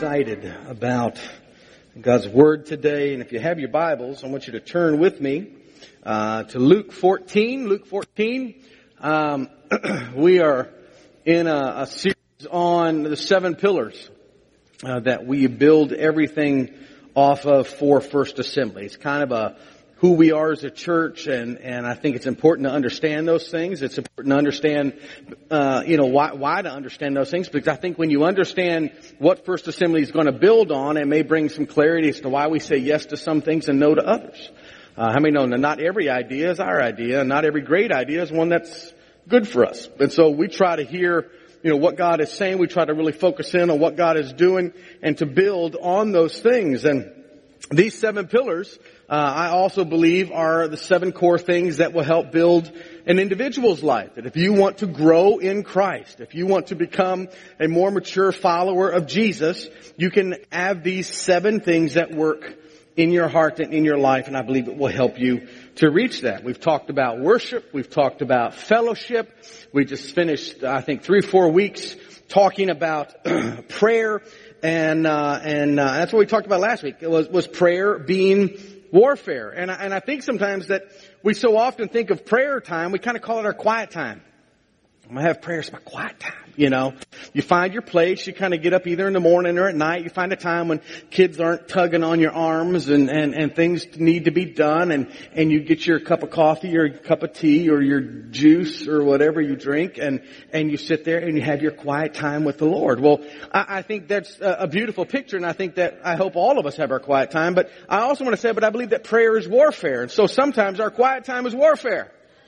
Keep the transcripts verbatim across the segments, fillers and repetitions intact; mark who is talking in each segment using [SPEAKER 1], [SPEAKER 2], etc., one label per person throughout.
[SPEAKER 1] excited about God's Word today. And if you have your Bibles, I want you to turn with me uh, to Luke fourteen. Luke fourteen. Um, we are in a, a series on the seven pillars uh, that we build everything off of for First Assembly. It's kind of a who we are as a church, and, and I think it's important to understand those things. It's important to understand, uh, you know, why, why to understand those things, because I think when you understand what First Assembly is going to build on, it may bring some clarity as to why we say yes to some things and no to others. Uh, how many know that not every idea is our idea, and not every great idea is one that's good for us? And so we try to hear, you know, what God is saying. We try to really focus in on what God is doing and to build on those things. And these seven pillars, uh, I also believe, are the seven core things that will help build an individual's life. That if you want to grow in Christ, if you want to become a more mature follower of Jesus, you can have these seven things that work in your heart and in your life, and I believe it will help you to reach that. We've talked about worship. We've talked about fellowship. We just finished, I think, three, four weeks talking about prayer. And, uh, and, uh, that's what we talked about last week. It was, was prayer being warfare. And I, and I think sometimes that we so often think of prayer time, we kind of call it our quiet time. I'm going to have prayer. It's my quiet time. You know, you find your place. You kind of get up either in the morning or at night. You find a time when kids aren't tugging on your arms and, and, and things need to be done. And, and you get your cup of coffee or a cup of tea or your juice or whatever you drink. And, and you sit there and you have your quiet time with the Lord. Well, I, I think that's a beautiful picture. And I think that I hope all of us have our quiet time. But I also want to say, but I believe that prayer is warfare. And so sometimes our quiet time is warfare.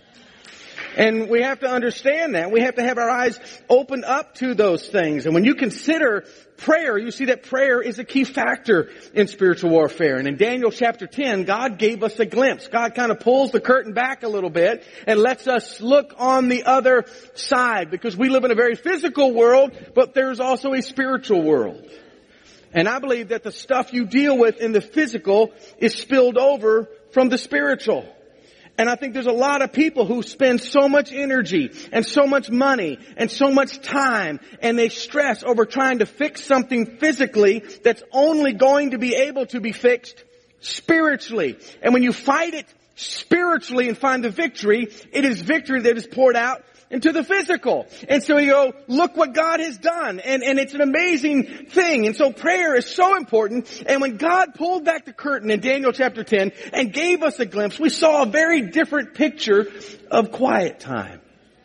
[SPEAKER 1] And we have to understand that. We have to have our eyes opened up to those things. And when you consider prayer, you see that prayer is a key factor in spiritual warfare. And in Daniel chapter ten, God gave us a glimpse. God kind of pulls the curtain back a little bit and lets us look on the other side, because we live in a very physical world, but there's also a spiritual world. And I believe that the stuff you deal with in the physical is spilled over from the spiritual. And I think there's a lot of people who spend so much energy and so much money and so much time, and they stress over trying to fix something physically that's only going to be able to be fixed spiritually. And when you fight it spiritually and find the victory, it is victory that is poured out into the physical. And so you go, look what God has done. And, and it's an amazing thing. And so prayer is so important. And when God pulled back the curtain in Daniel chapter ten and gave us a glimpse, we saw a very different picture of quiet time.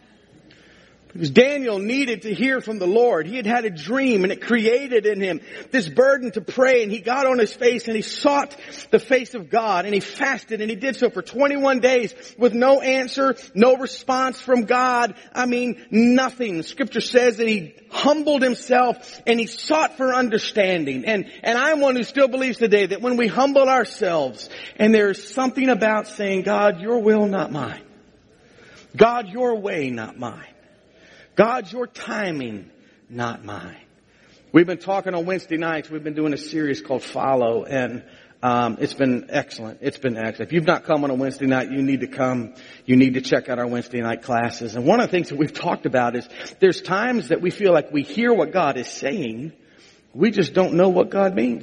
[SPEAKER 1] Because Daniel needed to hear from the Lord. He had had a dream, and it created in him this burden to pray. And he got on his face and he sought the face of God, and he fasted, and he did so for twenty-one days with no answer, no response from God. I mean, nothing. Scripture says that he humbled himself and he sought for understanding. And, and I'm one who still believes today that when we humble ourselves, and there's something about saying, God, your will, not mine. God, your way, not mine. God, your timing, not mine. We've been talking on Wednesday nights. We've been doing a series called Follow, and um, it's been excellent. It's been excellent. If you've not come on a Wednesday night, you need to come. You need to check out our Wednesday night classes. And one of the things that we've talked about is there's times that we feel like we hear what God is saying. We just don't know what God means.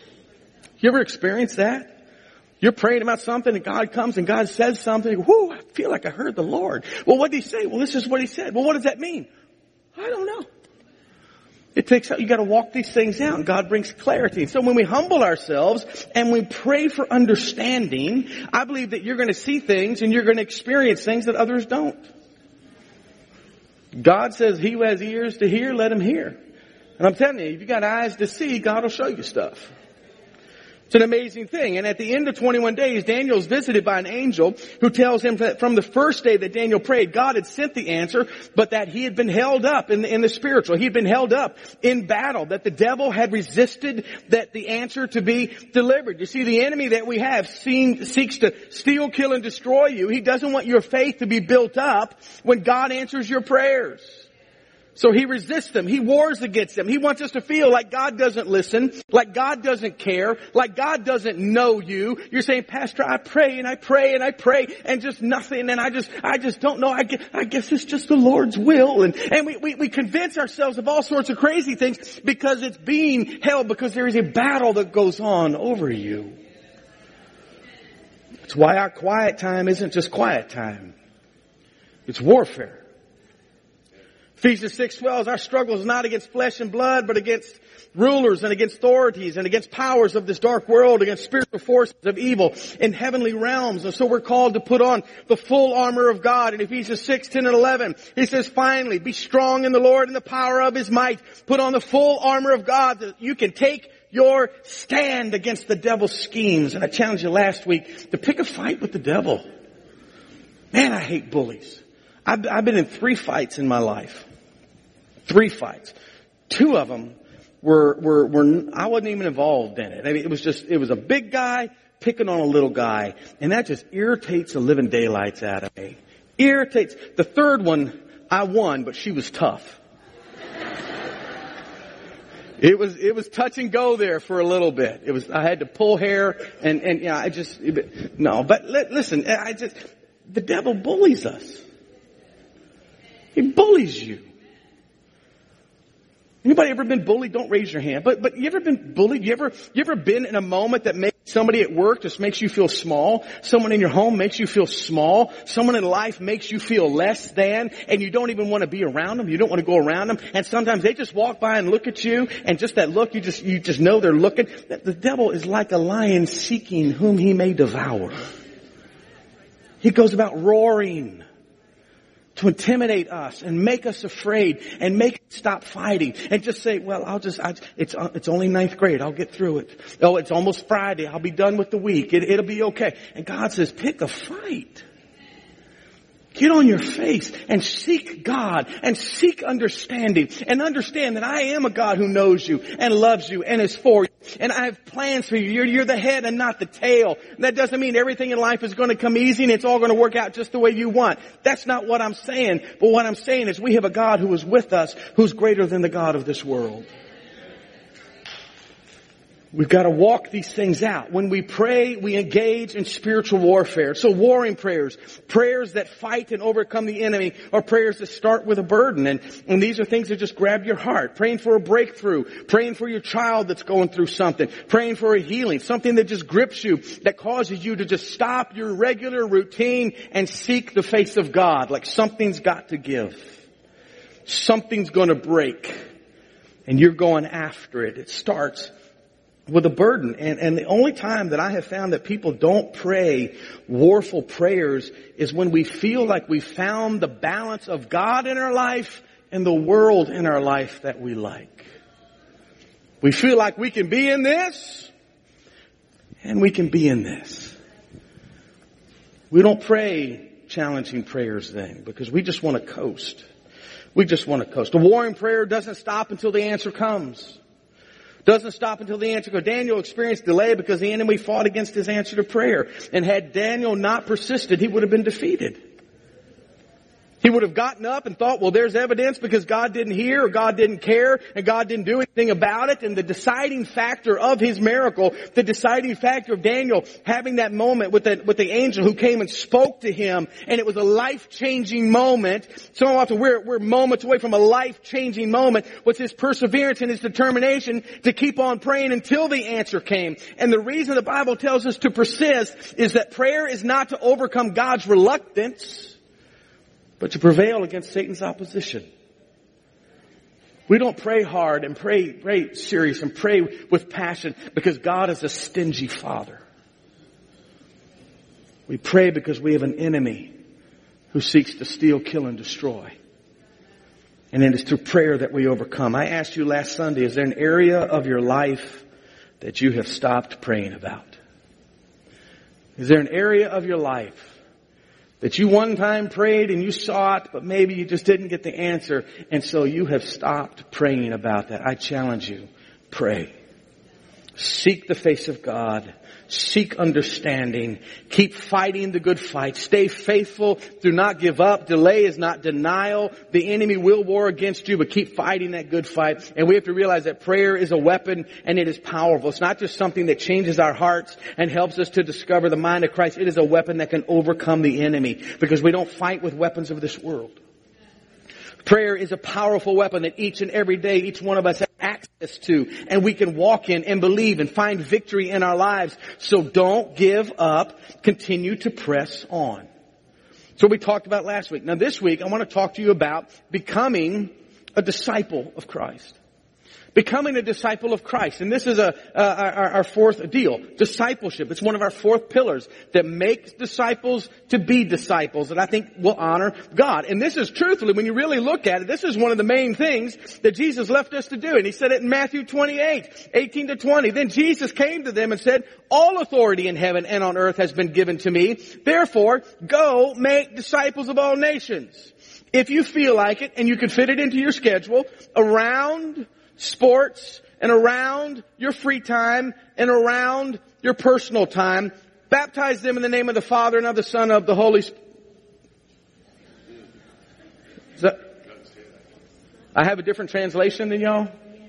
[SPEAKER 1] You ever experienced that? You're praying about something and God comes and God says something. Whoo, I feel like I heard the Lord. Well, what did he say? Well, this is what he said. Well, what does that mean? I don't know. It takes, you got to walk these things out, and God brings clarity. So when we humble ourselves and we pray for understanding, I believe that you're going to see things and you're going to experience things that others don't. God says, he who has ears to hear, let him hear. And I'm telling you, if you got eyes to see, God will show you stuff. It's an amazing thing. And at the end of twenty-one days, Daniel is visited by an angel who tells him that from the first day that Daniel prayed, God had sent the answer, but that he had been held up in the, in the spiritual. He had been held up in battle, that the devil had resisted that the answer to be delivered. You see, the enemy that we have seen, seeks to steal, kill, and destroy you. He doesn't want your faith to be built up when God answers your prayers. So he resists them. He wars against them. He wants us to feel like God doesn't listen, like God doesn't care, like God doesn't know you. You're saying, Pastor, I pray and I pray and I pray and just nothing, and I just, I just don't know. I guess, I guess it's just the Lord's will. And, and we, we, we convince ourselves of all sorts of crazy things because it's being held, because there is a battle that goes on over you. It's why our quiet time isn't just quiet time. It's warfare. Ephesians six twelve, our struggle is not against flesh and blood, but against rulers and against authorities and against powers of this dark world, against spiritual forces of evil in heavenly realms. And so we're called to put on the full armor of God. In Ephesians six ten and eleven, he says, finally, be strong in the Lord and the power of his might. Put on the full armor of God that you can take your stand against the devil's schemes. And I challenged you last week to pick a fight with the devil. Man, I hate bullies. I've, I've been in three fights in my life. Three fights. Two of them were, were, were, I wasn't even involved in it. I mean, it was just, it was a big guy picking on a little guy. And that just irritates the living daylights out of me. Irritates. The third one, I won, but she was tough. It was, it was touch and go there for a little bit. It was, I had to pull hair and, and, yeah, I just, no, but li- listen, I just, the devil bullies us. He bullies you. Anybody ever been bullied? Don't raise your hand. But, but you ever been bullied? You ever, you ever been in a moment that makes somebody at work just makes you feel small? Someone in your home makes you feel small? Someone in life makes you feel less than, and you don't even want to be around them. You don't want to go around them. And sometimes they just walk by and look at you, and just that look, you just, you just know they're looking. The devil is like a lion seeking whom he may devour. He goes about roaring to intimidate us and make us afraid and make us stop fighting and just say, well, I'll just, I, it's, it's only ninth grade. I'll get through it. Oh, it's almost Friday. I'll be done with the week. It, it'll be okay. And God says, pick a fight. Get on your face and seek God and seek understanding and understand that I am a God who knows you and loves you and is for you. And I have plans for you. You're, you're the head and not the tail. That doesn't mean everything in life is going to come easy and it's all going to work out just the way you want. That's not what I'm saying. But what I'm saying is we have a God who is with us, who's greater than the God of this world. We've got to walk these things out. When we pray, we engage in spiritual warfare. So warring prayers, prayers that fight and overcome the enemy, are prayers that start with a burden. And, and these are things that just grab your heart. Praying for a breakthrough, praying for your child that's going through something, praying for a healing, something that just grips you, that causes you to just stop your regular routine and seek the face of God. Like something's got to give. Something's going to break. And you're going after it. It starts with a burden. And, and the only time that I have found that people don't pray warful prayers is when we feel like we found the balance of God in our life and the world in our life that we like. We feel like we can be in this and we can be in this. We don't pray challenging prayers then because we just want to coast. We just want to coast. A warring prayer doesn't stop until the answer comes. Doesn't stop until the answer goes. Daniel experienced delay because the enemy fought against his answer to prayer. And had Daniel not persisted, he would have been defeated. He would have gotten up and thought, well, there's evidence because God didn't hear or God didn't care and God didn't do anything about it. And the deciding factor of his miracle, the deciding factor of Daniel having that moment with the, with the angel who came and spoke to him, and it was a life-changing moment. So often we're, we're moments away from a life-changing moment, was his perseverance and his determination to keep on praying until the answer came. And the reason the Bible tells us to persist is that prayer is not to overcome God's reluctance, but to prevail against Satan's opposition. We don't pray hard and pray, pray serious and pray with passion because God is a stingy Father. We pray because we have an enemy who seeks to steal, kill, and destroy. And it is through prayer that we overcome. I asked you last Sunday, is there an area of your life that you have stopped praying about? Is there an area of your life that you one time prayed and you saw it, but maybe you just didn't get the answer, and so you have stopped praying about that? I challenge you, pray. Seek the face of God. Seek understanding. Keep fighting the good fight. Stay faithful. Do not give up. Delay is not denial. The enemy will war against you, but keep fighting that good fight. And we have to realize that prayer is a weapon and it is powerful. It's not just something that changes our hearts and helps us to discover the mind of Christ. It is a weapon that can overcome the enemy because we don't fight with weapons of this world. Prayer is a powerful weapon that each and every day, each one of us has access to, and we can walk in and believe and find victory in our lives. So don't give up. Continue to press on. So we talked about last week. Now this week, I want to talk to you about becoming a disciple of Christ. Becoming a disciple of Christ. And this is a, uh, our, our fourth deal. Discipleship. It's one of our fourth pillars that makes disciples to be disciples that I think will honor God. And this is truthfully, when you really look at it, this is one of the main things that Jesus left us to do. And he said it in Matthew twenty-eight, eighteen to twenty. Then Jesus came to them and said, all authority in heaven and on earth has been given to me. Therefore, go make disciples of all nations. If you feel like it and you can fit it into your schedule around sports and around your free time and around your personal time, baptize them in the name of the Father and of the Son and of the Holy Spirit. I have a different translation than y'all?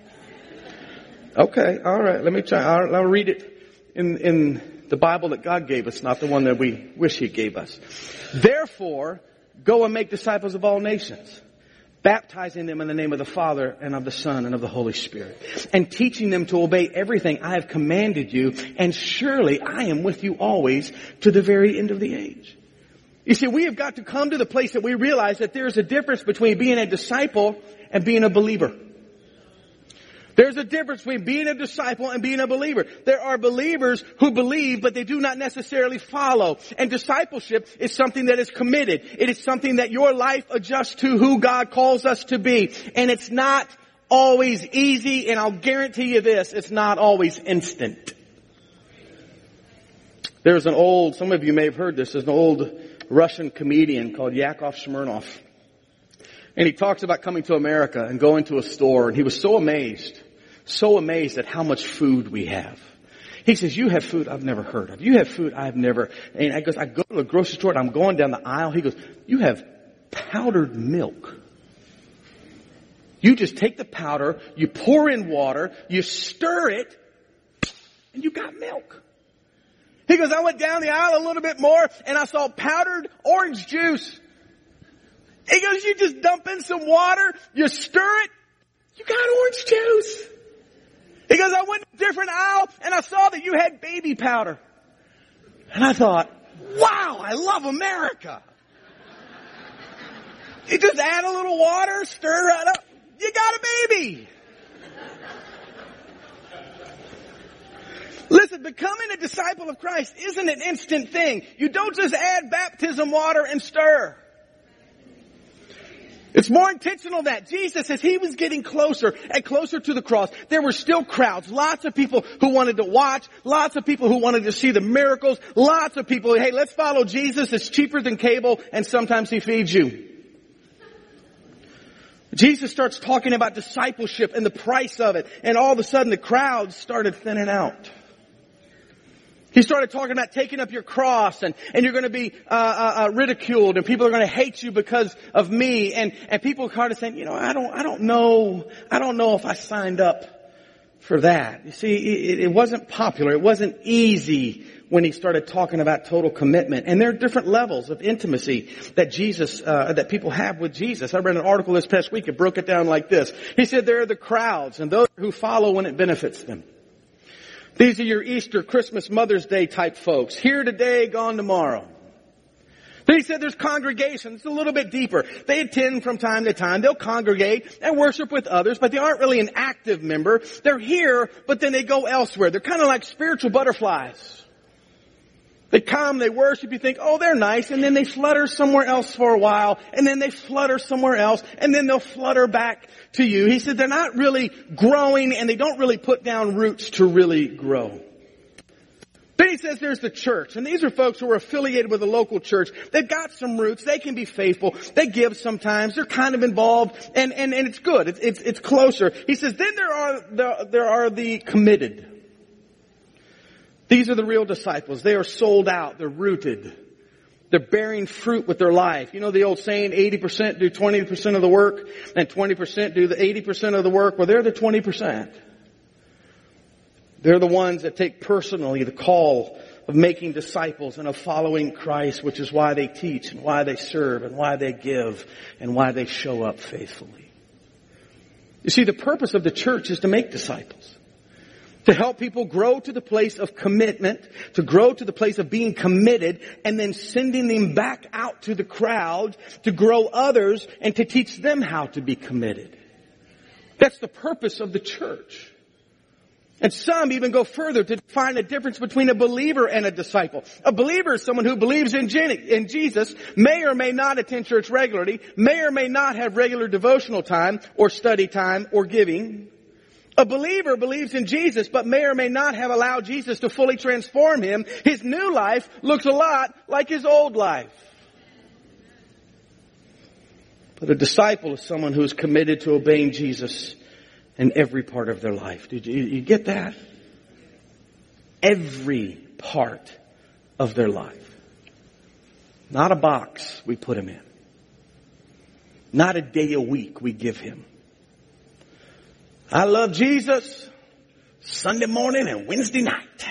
[SPEAKER 1] Okay, all right. Let me try. I'll, I'll read it in, in the Bible that God gave us, not the one that we wish He gave us. Therefore, go and make disciples of all nations, baptizing them in the name of the Father and of the Son and of the Holy Spirit, and teaching them to obey everything I have commanded you, and surely I am with you always to the very end of the age. You see, we have got to come to the place that we realize that there is a difference between being a disciple and being a believer. There's a difference between being a disciple and being a believer. There are believers who believe, but they do not necessarily follow. And discipleship is something that is committed. It is something that your life adjusts to who God calls us to be. And it's not always easy, and I'll guarantee you this, it's not always instant. There's an old, some of you may have heard this, there's an old Russian comedian called Yakov Smirnoff. And he talks about coming to America and going to a store, and he was so amazed. So amazed at how much food we have. He says, you have food I've never heard of. You have food I've never, and I goes, I go to a grocery store and I'm going down the aisle. He goes, you have powdered milk. You just take the powder, you pour in water, you stir it, and you got milk. He goes, I went down the aisle a little bit more and I saw powdered orange juice. He goes, you just dump in some water, you stir it, you got orange juice. He goes, I went to a different aisle and I saw that you had baby powder. And I thought, wow, I love America. You just add a little water, stir it up, you got a baby. Listen, becoming a disciple of Christ isn't an instant thing. You don't just add baptism water and stir. It's more intentional than that. Jesus, as He was getting closer and closer to the cross, there were still crowds. Lots of people who wanted to watch. Lots of people who wanted to see the miracles. Lots of people, hey, let's follow Jesus. It's cheaper than cable, and sometimes He feeds you. Jesus starts talking about discipleship and the price of it, and all of a sudden the crowds started thinning out. He started talking about taking up your cross, and, and you're going to be uh, uh, ridiculed, and people are going to hate you because of me. And, and people kind of saying, you know, I don't, I don't know, I don't know if I signed up for that. You see, it, it wasn't popular. It wasn't easy when He started talking about total commitment. And there are different levels of intimacy that Jesus, uh, that people have with Jesus. I read an article this past week. It broke it down like this. He said there are the crowds and those who follow when it benefits them. These are your Easter, Christmas, Mother's Day type folks. Here today, gone tomorrow. Then he said there's congregations. It's a little bit deeper. They attend from time to time. They'll congregate and worship with others, but they aren't really an active member. They're here, but then they go elsewhere. They're kind of like spiritual butterflies. They come, they worship, you think, oh, they're nice, and then they flutter somewhere else for a while, and then they flutter somewhere else, and then they'll flutter back to you. He said they're not really growing, and they don't really put down roots to really grow. Then he says there's the church, and these are folks who are affiliated with a local church. They've got some roots, they can be faithful, they give sometimes, they're kind of involved, and, and, and it's good, it's, it's, it's closer. He says then there are the, there are the committed. These are the real disciples. They are sold out. They're rooted. They're bearing fruit with their life. You know the old saying, eighty percent do twenty percent of the work and twenty percent do the eighty percent of the work. Well, they're the twenty percent. They're the ones that take personally the call of making disciples and of following Christ, which is why they teach and why they serve and why they give and why they show up faithfully. You see, the purpose of the church is to make disciples. To help people grow to the place of commitment, to grow to the place of being committed, and then sending them back out to the crowd to grow others and to teach them how to be committed. That's the purpose of the church. And some even go further to define the difference between a believer and a disciple. A believer is someone who believes in Jesus, may or may not attend church regularly, may or may not have regular devotional time or study time or giving. A believer believes in Jesus, but may or may not have allowed Jesus to fully transform him. His new life looks a lot like his old life. But a disciple is someone who is committed to obeying Jesus in every part of their life. Did you, you get that? Every part of their life. Not a box we put him in. Not a day a week we give him. I love Jesus Sunday morning and Wednesday night.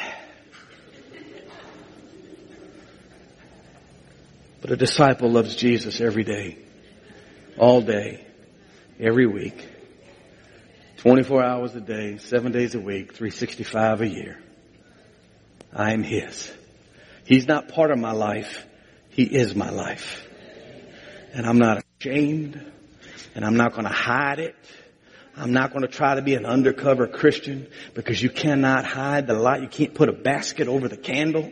[SPEAKER 1] But a disciple loves Jesus every day, all day, every week, twenty-four hours a day, seven days a week, three hundred sixty-five a year. I am his. He's not part of my life. He is my life. And I'm not ashamed, and I'm not going to hide it. I'm not going to try to be an undercover Christian, because you cannot hide the light. You can't put a basket over the candle.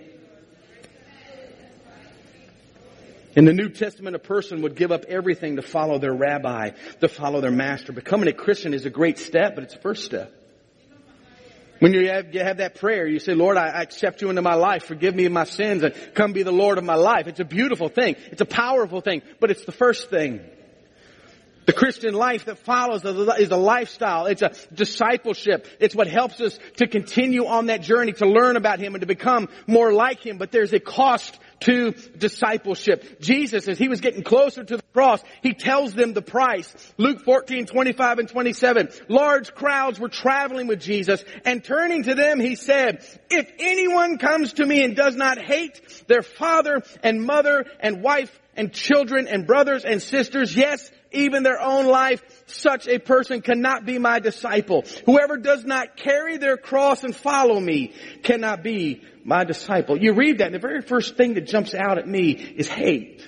[SPEAKER 1] In the New Testament, a person would give up everything to follow their rabbi, to follow their master. Becoming a Christian is a great step, but it's the first step. When you have, you have that prayer, you say, Lord, I, I accept you into my life. Forgive me of my sins and come be the Lord of my life. It's a beautiful thing. It's a powerful thing, but it's the first thing. The Christian life that follows is a lifestyle. It's a discipleship. It's what helps us to continue on that journey, to learn about him and to become more like him. But there's a cost to discipleship. Jesus, as he was getting closer to the cross, he tells them the price. Luke fourteen, twenty-five and twenty-seven. Large crowds were traveling with Jesus, and turning to them, he said, if anyone comes to me and does not hate their father and mother and wife and children and brothers and sisters, yes, even their own life, such a person cannot be my disciple. Whoever does not carry their cross and follow me cannot be my disciple. You read that, and the very first thing that jumps out at me is hate.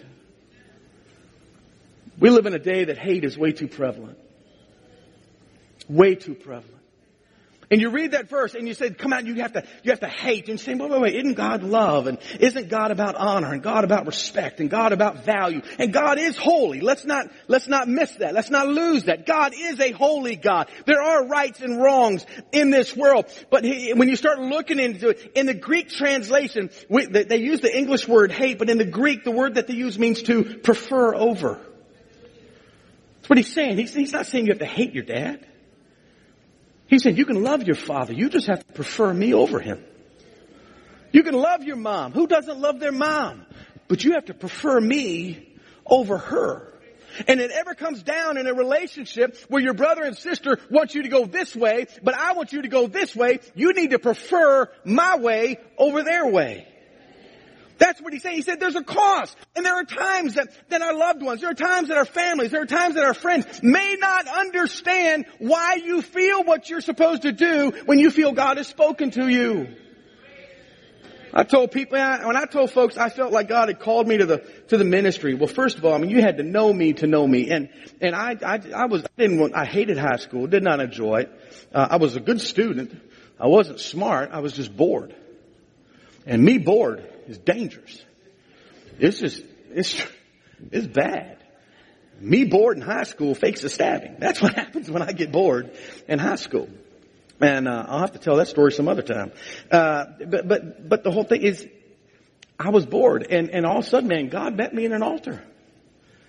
[SPEAKER 1] We live in a day that hate is way too prevalent. Way too prevalent. And you read that verse and you say, come out, you have to, you have to hate. And you say, wait, wait, wait, isn't God love? And isn't God about honor? And God about respect? And God about value? And God is holy. Let's not, let's not miss that. Let's not lose that. God is a holy God. There are rights and wrongs in this world. But he, when you start looking into it, in the Greek translation, we, they, they use the English word hate, but in the Greek, the word that they use means to prefer over. That's what he's saying. He's, he's not saying you have to hate your dad. He said, you can love your father. You just have to prefer me over him. You can love your mom. Who doesn't love their mom? But you have to prefer me over her. And it ever comes down in a relationship where your brother and sister want you to go this way, but I want you to go this way, you need to prefer my way over their way. That's what he's saying. He said there's a cost. And there are times that, that our loved ones, there are times that our families, there are times that our friends may not understand why you feel what you're supposed to do when you feel God has spoken to you. I told people, when I told folks I felt like God had called me to the, to the ministry. Well, first of all, I mean, you had to know me to know me. And, and I, I, I was, I didn't want, I hated high school, did not enjoy it. Uh, I was a good student. I wasn't smart. I was just bored. And me bored is dangerous. It's just, it's, it's bad. Me bored in high school fakes a stabbing. That's what happens when I get bored in high school. And, uh, I'll have to tell that story some other time. Uh, but, but, but the whole thing is, I was bored. And, and all of a sudden, man, God met me in an altar.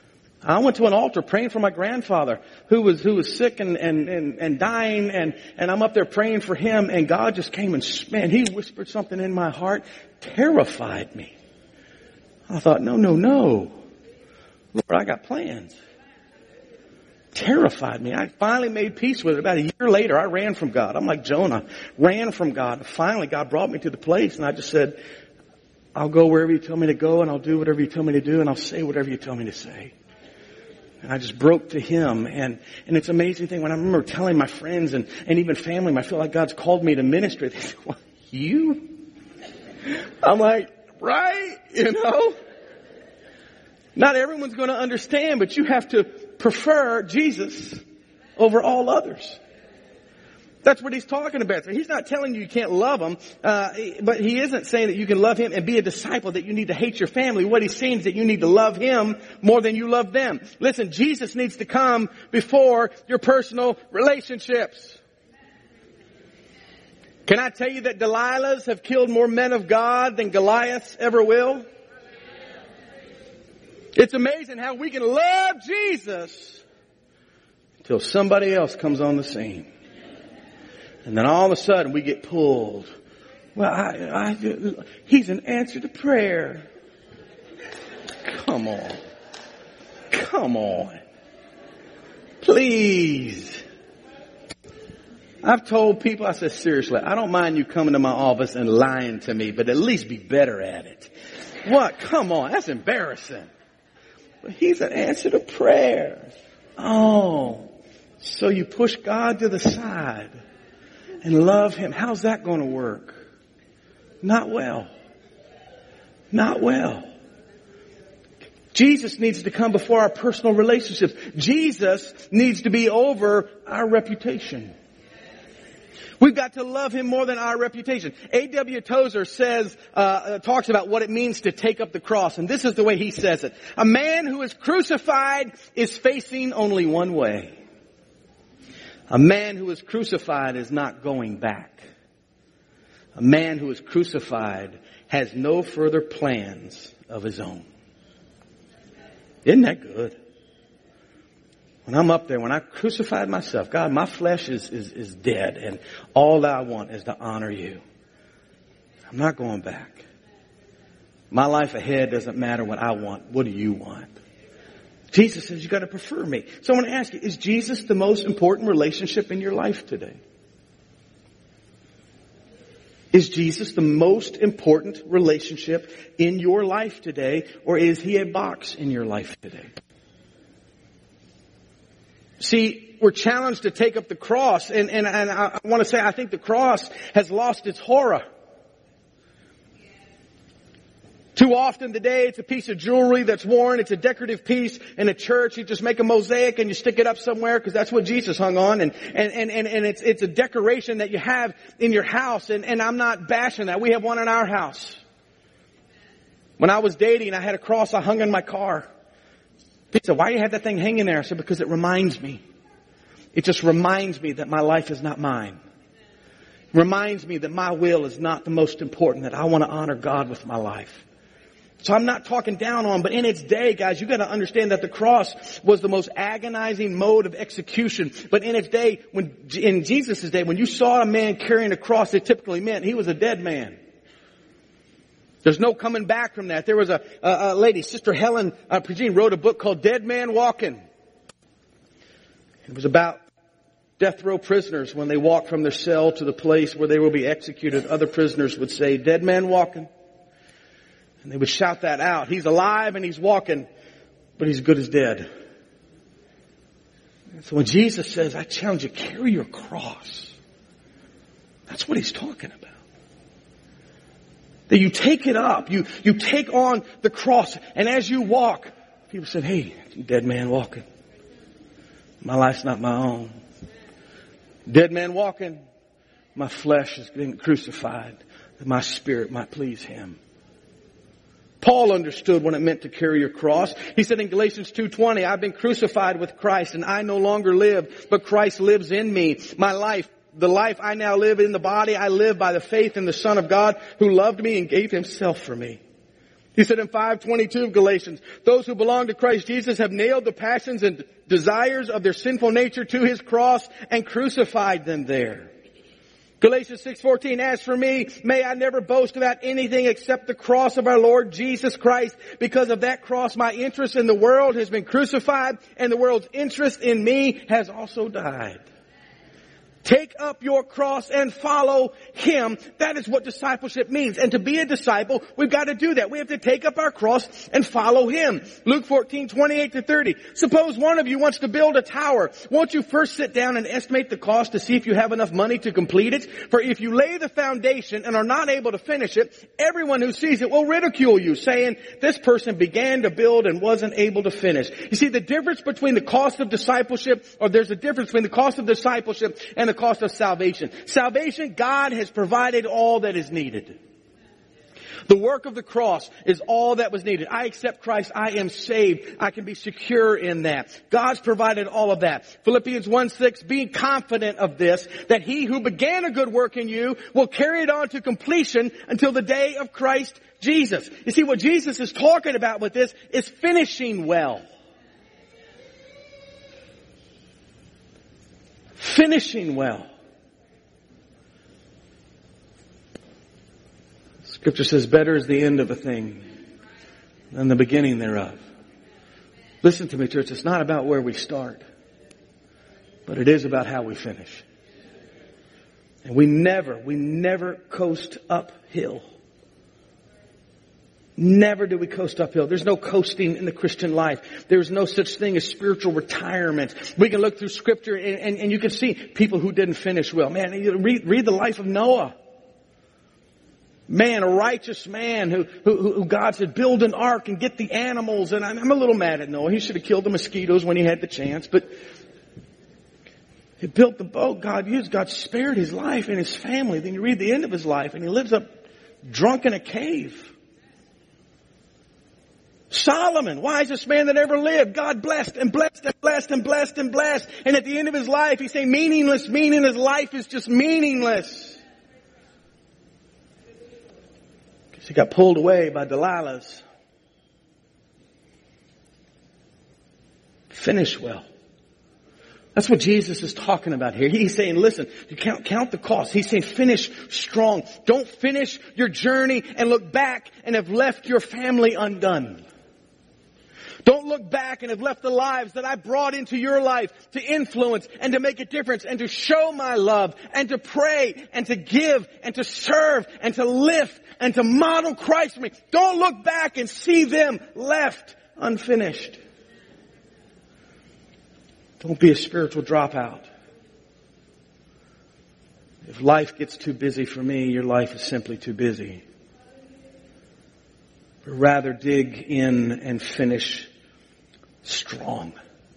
[SPEAKER 1] I went to an altar praying for my grandfather who was, who was sick and, and, and, and dying, and, and I'm up there praying for him, and God just came and, man, he whispered something in my heart, terrified me. I thought, no, no, no. Lord, I got plans. Terrified me. I finally made peace with it. About a year later, I ran from God. I'm like Jonah, ran from God. Finally, God brought me to the place, and I just said, I'll go wherever you tell me to go, and I'll do whatever you tell me to do, and I'll say whatever you tell me to say. And I just broke to him. And, and it's an amazing thing when I remember telling my friends and, and even family, I feel like God's called me to ministry. They say, what, you? I'm like, right? You know? Not everyone's going to understand, but you have to prefer Jesus over all others. That's what he's talking about. So he's not telling you you can't love him, uh, but he isn't saying that you can love him and be a disciple, that you need to hate your family. What he's saying is that you need to love him more than you love them. Listen, Jesus needs to come before your personal relationships. Can I tell you that Delilahs have killed more men of God than Goliaths ever will? It's amazing how we can love Jesus until somebody else comes on the scene. And then all of a sudden we get pulled. Well, I, I, he's an answer to prayer. Come on. Come on. Please. I've told people, I said, seriously, I don't mind you coming to my office and lying to me, but at least be better at it. What? Come on. That's embarrassing. But he's an answer to prayer. Oh. So you push God to the side and love him. How's that going to work? Not well. Not well. Jesus needs to come before our personal relationships. Jesus needs to be over our reputation. We've got to love him more than our reputation. A W Tozer says, uh, talks about what it means to take up the cross. And this is the way he says it. A man who is crucified is facing only one way. A man who is crucified is not going back. A man who is crucified has no further plans of his own. Isn't that good? When I'm up there, when I crucified myself, God, my flesh is, is, is dead, and all I want is to honor you. I'm not going back. My life ahead doesn't matter what I want. What do you want? Jesus says you got to prefer me. So I want to ask you, is Jesus the most important relationship in your life today? Is Jesus the most important relationship in your life today, or is he a box in your life today? See, we're challenged to take up the cross, and, and, and I want to say I think the cross has lost its horror. Too often today, it's a piece of jewelry that's worn. It's a decorative piece in a church. You just make a mosaic and you stick it up somewhere because that's what Jesus hung on. And, and, and, and, and it's, it's a decoration that you have in your house. And, and I'm not bashing that. We have one in our house. When I was dating, I had a cross I hung in my car. People said, why do you have that thing hanging there? I said, because it reminds me. It just reminds me that my life is not mine. It reminds me that my will is not the most important, that I want to honor God with my life. So I'm not talking down on, but in its day, guys, you got to understand that the cross was the most agonizing mode of execution. But in its day, when in Jesus' day, when you saw a man carrying a cross, it typically meant he was a dead man. There's no coming back from that. There was a, a, a lady, Sister Helen uh, Pregine, wrote a book called Dead Man Walking. It was about death row prisoners when they walk from their cell to the place where they will be executed. Other prisoners would say, dead man walking. And they would shout that out. He's alive and he's walking, but he's good as dead. So when Jesus says, I challenge you, carry your cross. That's what he's talking about. That you take it up. You, you take on the cross. And as you walk, people said, hey, dead man walking. My life's not my own. Dead man walking. My flesh is being crucified that my spirit might please him. Paul understood what it meant to carry your cross. He said in Galatians two twenty, I've been crucified with Christ and I no longer live, but Christ lives in me. My life, the life I now live in the body, I live by the faith in the Son of God who loved me and gave himself for me. He said in five twenty-two of Galatians, those who belong to Christ Jesus have nailed the passions and desires of their sinful nature to his cross and crucified them there. Galatians six fourteen, as for me, may I never boast about anything except the cross of our Lord Jesus Christ. Because of that cross, my interest in the world has been crucified, and the world's interest in me has also died. Take up your cross and follow him. That is what discipleship means. And to be a disciple, we've got to do that. We have to take up our cross and follow him. Luke fourteen, twenty-eight to thirty. Suppose one of you wants to build a tower. Won't you first sit down and estimate the cost to see if you have enough money to complete it? For if you lay the foundation and are not able to finish it, everyone who sees it will ridicule you, saying, this person began to build and wasn't able to finish. You see, the difference between the cost of discipleship, or there's a difference between the cost of discipleship and the cost of salvation. Salvation, God has provided all that is needed. The work of the cross is all that was needed. I accept Christ. I am saved. I can be secure in that. God's provided all of that. Philippians one six, being confident of this, that he who began a good work in you will carry it on to completion until the day of Christ Jesus. You see, what Jesus is talking about with this is finishing well. Finishing well. Scripture says, better is the end of a thing than the beginning thereof. Listen to me, church. It's not about where we start, but it is about how we finish. And we never, we never coast uphill. Never do we coast uphill. There's no coasting in the Christian life. There's no such thing as spiritual retirement. We can look through Scripture and, and, and you can see people who didn't finish well. Man, you read, read the life of Noah. Man, a righteous man who, who, who God said, build an ark and get the animals. And I'm, I'm a little mad at Noah. He should have killed the mosquitoes when he had the chance. But he built the boat. God used, God spared his life and his family. Then you read the end of his life and he lives up drunk in a cave. Solomon, wisest man that ever lived. God blessed and blessed and blessed and blessed and blessed. And at the end of his life, he's saying meaningless, meaning his life is just meaningless. He got pulled away by Delilah's. Finish well. That's what Jesus is talking about here. He's saying, listen, you count, count the cost. He's saying finish strong. Don't finish your journey and look back and have left your family undone. Don't look back and have left the lives that I brought into your life to influence and to make a difference and to show my love and to pray and to give and to serve and to lift and to model Christ for me. Don't look back and see them left unfinished. Don't be a spiritual dropout. If life gets too busy for me, your life is simply too busy. But rather dig in and finish strong.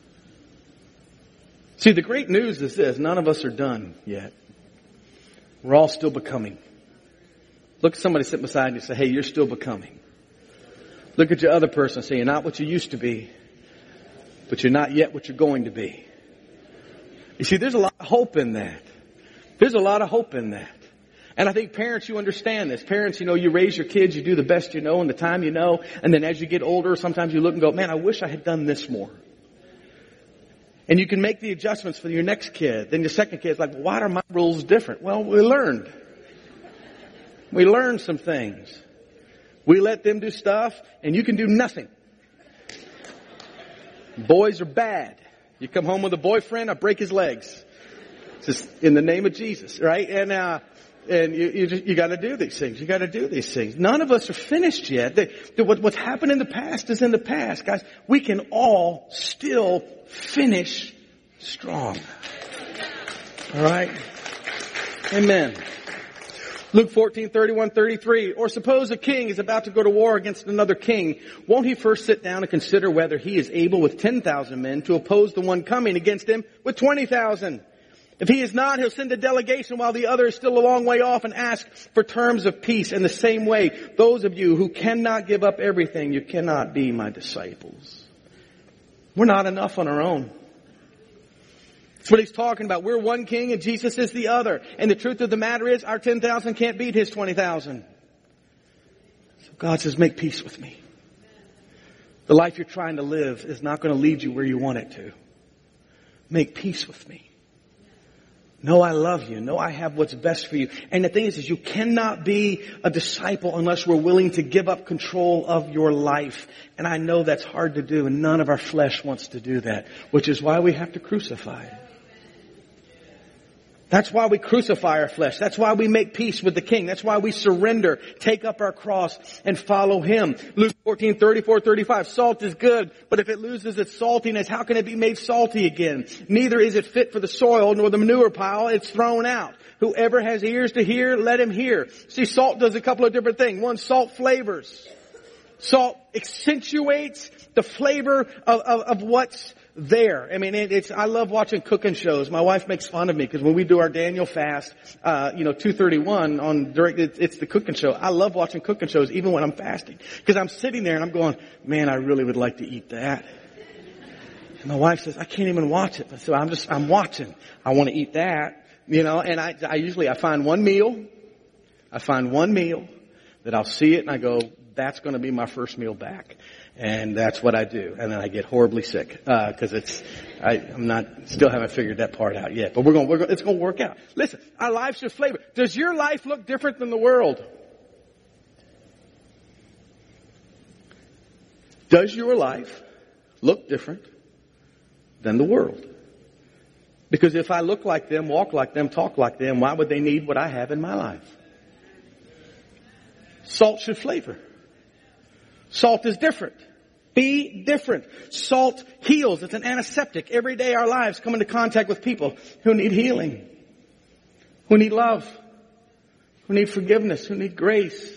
[SPEAKER 1] See, the great news is this. None of us are done yet. We're all still becoming. Look at somebody sitting beside you and say, hey, you're still becoming. Look at your other person and say, you're not what you used to be, but you're not yet what you're going to be. You see, there's a lot of hope in that. There's a lot of hope in that. And I think parents, you understand this. Parents, you know, you raise your kids, you do the best you know in the time you know. And then as you get older, sometimes you look and go, man, I wish I had done this more. And you can make the adjustments for your next kid. Then your second kid's like, well, why are my rules different? Well, we learned. We learned some things. We let them do stuff and you can do nothing. Boys are bad. You come home with a boyfriend, I break his legs. Just in the name of Jesus, right? And, uh, And you, you just, you gotta do these things. You gotta do these things. None of us are finished yet. They, they, what, what's happened in the past is in the past. Guys, we can all still finish strong. Alright? Amen. Luke fourteen, thirty-one, thirty-three. Or suppose a king is about to go to war against another king. Won't he first sit down and consider whether he is able with ten thousand men to oppose the one coming against him with twenty thousand? If he is not, he'll send a delegation while the other is still a long way off and ask for terms of peace. In the same way, those of you who cannot give up everything, you cannot be my disciples. We're not enough on our own. That's what he's talking about. We're one king and Jesus is the other. And the truth of the matter is, our ten thousand can't beat his twenty thousand. God says, make peace with me. The life you're trying to live is not going to lead you where you want it to. Make peace with me. Know I love you. Know I have what's best for you. And the thing is, is you cannot be a disciple unless we're willing to give up control of your life. And I know that's hard to do, and none of our flesh wants to do that, which is why we have to crucify it. That's why we crucify our flesh. That's why we make peace with the King. That's why we surrender, take up our cross, and follow Him. Luke fourteen, thirty-four, thirty-five. Salt is good, but if it loses its saltiness, how can it be made salty again? Neither is it fit for the soil nor the manure pile. It's thrown out. Whoever has ears to hear, let him hear. See, salt does a couple of different things. One, salt flavors. Salt accentuates the flavor of, of, of what's there. I mean, it, it's, I love watching cooking shows. My wife makes fun of me because when we do our Daniel fast, uh, you know, two thirty-one on direct, it, it's the cooking show. I love watching cooking shows even when I'm fasting because I'm sitting there and I'm going, man, I really would like to eat that. And my wife says, I can't even watch it. So I'm just, I'm watching. I want to eat that, you know, and I, I usually, I find one meal, I find one meal that I'll see it and I go, that's going to be my first meal back. And that's what I do. And then I get horribly sick, uh, cause it's, I, I'm not, still haven't figured that part out yet, but we're going, we're going, it's going to work out. Listen, our lives should flavor. Does your life look different than the world? Does your life look different than the world? Because if I look like them, walk like them, talk like them, why would they need what I have in my life? Salt should flavor. Salt is different. Be different. Salt heals. It's an antiseptic. Every day our lives come into contact with people who need healing, who need love, who need forgiveness, who need grace.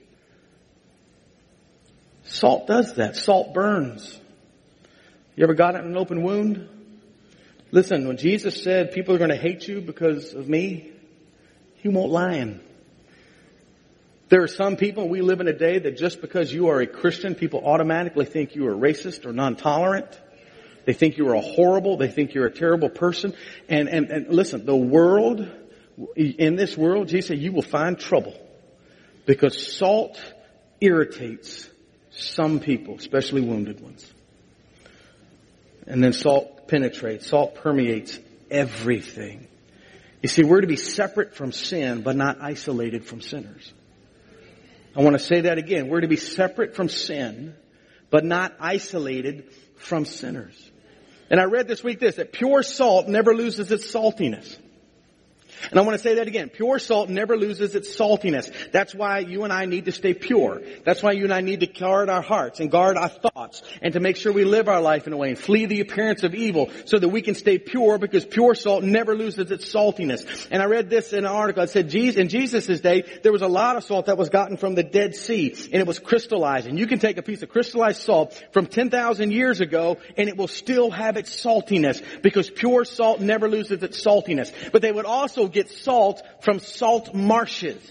[SPEAKER 1] Salt does that. Salt burns. You ever got it in an open wound? Listen, when Jesus said people are going to hate you because of me, He won't lie. There are some people, we live in a day that just because you are a Christian, people automatically think you are racist or non-tolerant. They think you are horrible. They think you're a terrible person. And, and, and listen, the world, in this world, Jesus said, you will find trouble because salt irritates some people, especially wounded ones. And then salt penetrates, salt permeates everything. You see, we're to be separate from sin, but not isolated from sinners. I want to say that again. We're to be separate from sin, but not isolated from sinners. And I read this week this, that pure salt never loses its saltiness. And I want to say that again. Pure salt never loses its saltiness. That's why you and I need to stay pure. That's why you and I need to guard our hearts and guard our thoughts and to make sure we live our life in a way and flee the appearance of evil so that we can stay pure because pure salt never loses its saltiness. And I read this in an article. It said in Jesus' day, there was a lot of salt that was gotten from the Dead Sea and it was crystallized. And you can take a piece of crystallized salt from ten thousand years ago and it will still have its saltiness because pure salt never loses its saltiness. But they would also get salt from salt marshes.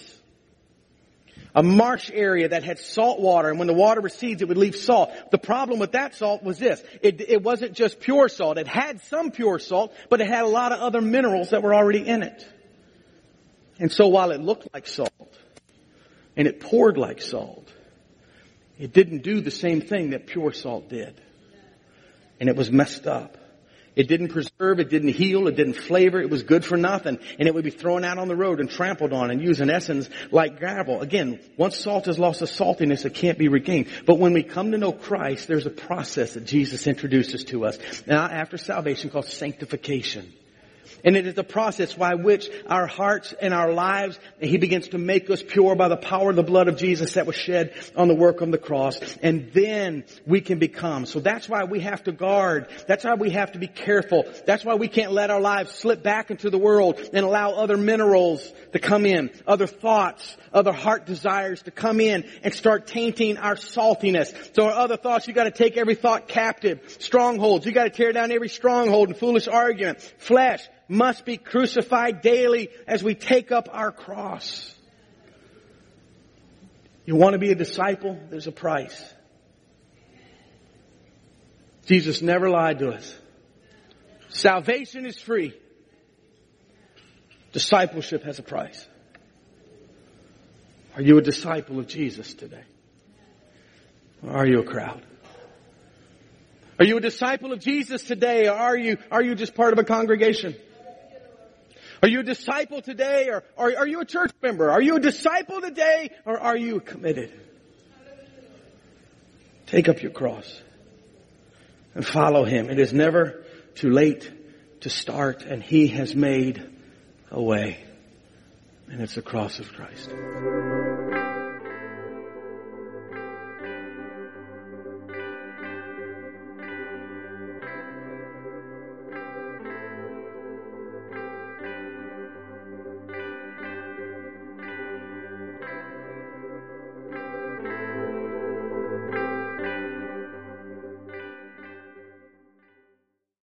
[SPEAKER 1] A marsh area that had salt water, and when the water recedes, it would leave salt. The problem with that salt was this. It, it wasn't just pure salt. It had some pure salt, but it had a lot of other minerals that were already in it. And so while it looked like salt, and it poured like salt, it didn't do the same thing that pure salt did. And it was messed up. It didn't preserve, it didn't heal, it didn't flavor, it was good for nothing. And it would be thrown out on the road and trampled on and used in essence like gravel. Again, once salt has lost its saltiness, it can't be regained. But when we come to know Christ, there's a process that Jesus introduces to us now after salvation called sanctification. And it is the process by which our hearts and our lives, and He begins to make us pure by the power of the blood of Jesus that was shed on the work on the cross. And then we can become. So that's why we have to guard. That's why we have to be careful. That's why we can't let our lives slip back into the world and allow other minerals to come in, other thoughts, other heart desires to come in and start tainting our saltiness. So our other thoughts, you got to take every thought captive. Strongholds, you got to tear down every stronghold and foolish argument. Flesh must be crucified daily as we take up our cross. You want to be a disciple? There's a price. Jesus never lied to us. Salvation is free. Discipleship has a price. Are you a disciple of Jesus today? Or are you a crowd? Are you a disciple of Jesus today, or are you, are you just part of a congregation? Are you a disciple today, or, or are you a church member? Are you a disciple today, or are you committed? Take up your cross and follow Him. It is never too late to start, and He has made a way. And it's the cross of Christ.